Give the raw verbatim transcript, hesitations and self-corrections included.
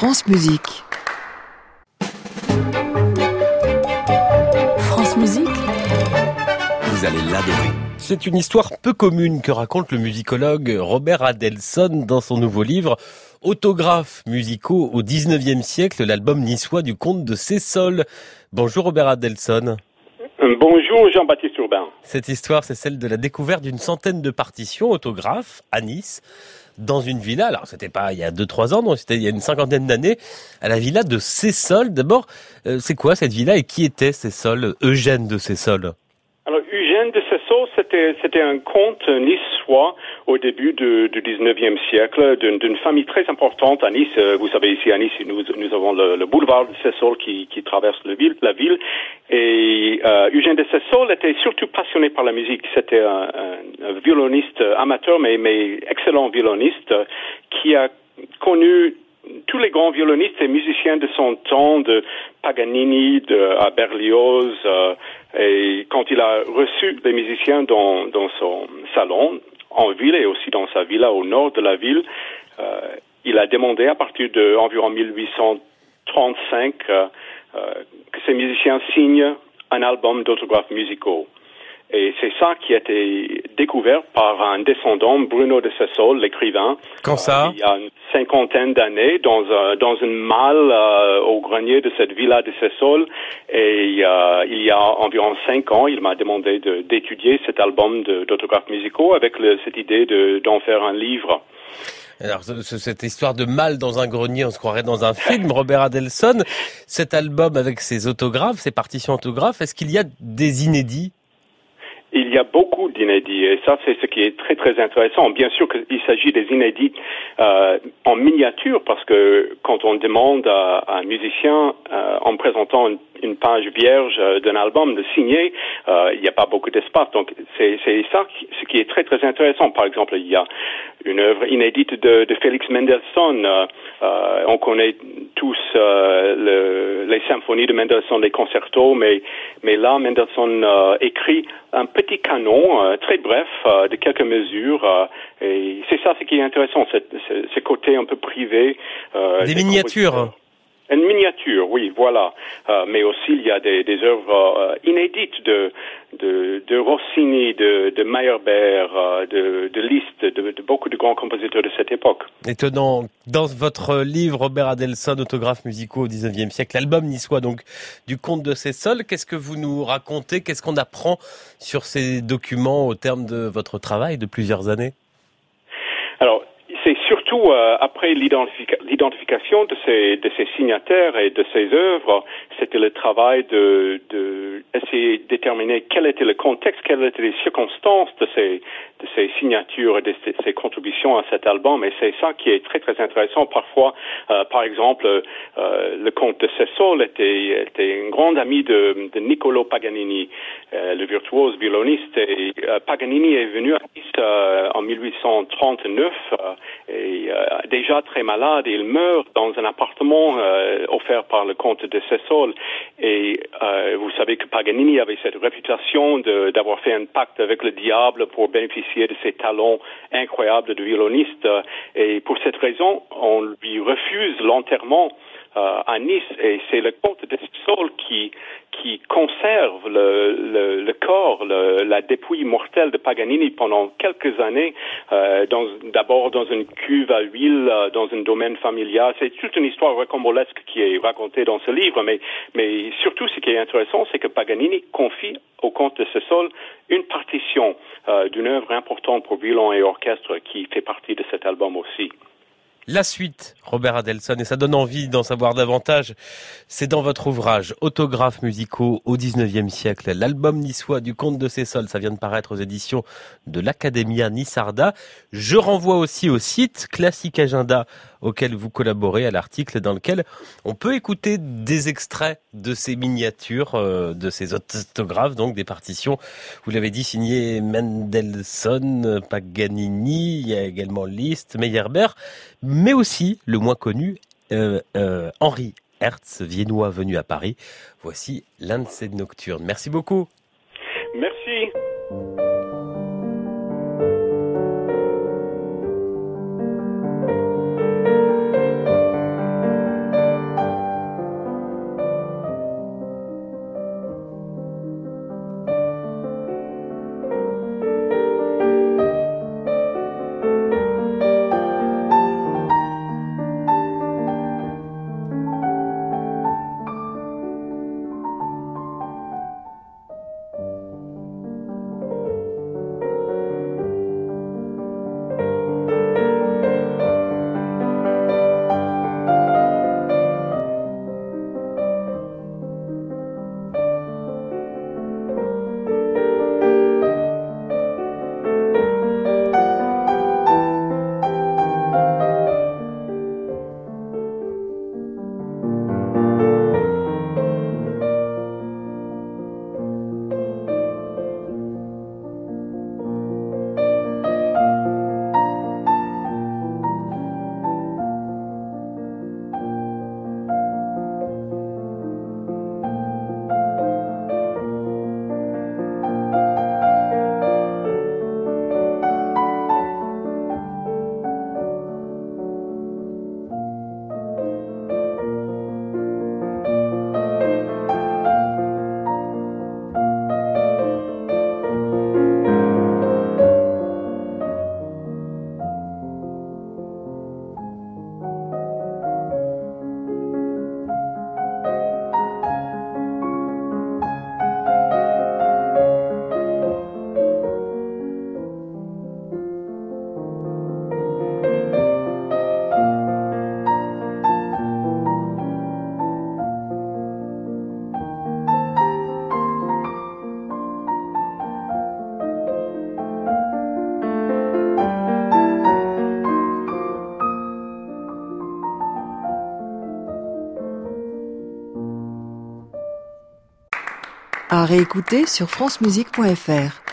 France Musique. France Musique. Vous allez l'adorer. C'est une histoire peu commune que raconte le musicologue Robert Adelson dans son nouveau livre « Autographes musicaux au dix-neuvième siècle, l'album niçois du comte de Cessol ». Bonjour Robert Adelson. Bonjour Jean-Baptiste Urbain. Cette histoire, c'est celle de la découverte d'une centaine de partitions autographes à Nice, dans une villa. Alors, c'était pas il y a deux trois ans, non, c'était il y a une cinquantaine d'années, à la villa de Cessol. D'abord, euh, c'est quoi cette villa et qui était Cessol, Eugène de Cessol? Alors, Eugène de Cessol, c'était, c'était un comte niçois au début de, du dix-neuvième siècle, d'une, d'une famille très importante à Nice. Vous savez, ici à Nice, nous, nous avons le, le boulevard de Cessol qui, qui traverse la ville, la ville. Et euh, Eugène de Cessol était surtout passionné par la musique. C'était un, un, un violoniste amateur, mais, mais excellent violoniste, qui a connu tous les grands violonistes et musiciens de son temps, de Paganini, de à Berlioz, euh, et quand il a reçu les musiciens dans, dans son salon, en ville et aussi dans sa villa au nord de la ville, euh, il a demandé à partir de environ mille huit cent trente-cinq euh, euh, que ces musiciens signent un album d'autographes musicaux. Et c'est ça qui a été découvert par un descendant, Bruno de Cessol, l'écrivain. Quand ça? Euh, il y a une cinquantaine d'années, dans, un, dans une malle euh, au grenier de cette villa de Cessol. Et euh, il y a environ cinq ans, il m'a demandé de, d'étudier cet album de, d'autographes musicaux avec le, cette idée de, d'en faire un livre. Alors, cette histoire de malle dans un grenier, on se croirait dans un film, Robert Adelson. Cet album avec ses autographes, ses partitions autographes, est-ce qu'il y a des inédits? Il y a beaucoup d'inédits et ça c'est ce qui est très très intéressant. Bien sûr qu'il s'agit des inédits euh, en miniature parce que quand on demande à, à un musicien euh, en présentant une, une page vierge euh, d'un album de signer, euh, il n'y a pas beaucoup d'espace. Donc c'est, c'est ça qui, ce qui est très très intéressant. Par exemple, il y a une œuvre inédite de, de Félix Mendelssohn. Euh, euh, on connaît tous euh, le, les symphonies de Mendelssohn, les concertos, mais mais là Mendelssohn euh, écrit un petit canon euh, très bref euh, de quelques mesures euh, et c'est ça ce qui est intéressant, ce, ce, ce côté un peu privé. Euh, des miniatures. Une miniature, oui, voilà. Euh, mais aussi il y a des, des œuvres euh, inédites de, de, de Rossini, de, de Meyerbeer, euh, de, de Liszt, de, de beaucoup de grands compositeurs de cette époque. Étonnant. Dans votre livre, Robert Adelson, autographes musicaux au dix-neuvième siècle, l'album niçois donc du comte de Cessol, qu'est-ce que vous nous racontez? Qu'est-ce qu'on apprend sur ces documents au terme de votre travail de plusieurs années? Alors, c'est surtout euh, après l'identifica- l'identification de ces, de ces signataires et de ces œuvres, c'était le travail de, de essayer de déterminer quel était le contexte, quelles étaient les circonstances de ces, de ces signatures et de ces, ces contributions à cet album. Et c'est ça qui est très très intéressant. Parfois, euh, par exemple, euh, le comte de Cessol était, était un grand ami de, de Niccolo Paganini, euh, le virtuose violoniste. Et euh, Paganini est venu à Nice euh, en mille huit cent trente-neuf. Euh, et euh, déjà très malade, il meurt dans un appartement euh, offert par le comte de Cessol. Et euh, vous savez que Paganini avait cette réputation de, d'avoir fait un pacte avec le diable pour bénéficier de ses talents incroyables de violoniste. Et pour cette raison, on lui refuse l'enterrement euh, à Nice. Et c'est le comte de Cessol qui qui conserve le, le, le corps, le, la dépouille mortelle de Paganini pendant quelques années, euh, dans, d'abord dans une cuve à huile, euh, dans un domaine familial. C'est toute une histoire rocambolesque qui est racontée dans ce livre, mais, mais surtout ce qui est intéressant, c'est que Paganini confie au comte de Cessol une partition euh, d'une œuvre importante pour violon et orchestre qui fait partie de cet album aussi. La suite, Robert Adelson, et ça donne envie d'en savoir davantage, c'est dans votre ouvrage « Autographes musicaux au dix-neuvième siècle », l'album niçois du comte de Cessol, ça vient de paraître aux éditions de l'Academia Nissarda. Je renvoie aussi au site Classique Agenda auquel vous collaborez, à l'article dans lequel on peut écouter des extraits de ces miniatures, euh, de ces autographes, donc des partitions, vous l'avez dit, signées Mendelssohn, Paganini, il y a également Liszt, Meyerbeer, mais aussi, le moins connu, euh, euh, Henri Hertz, viennois venu à Paris. Voici l'un de ses nocturnes. Merci beaucoup. Merci. À réécouter sur francemusique point f r.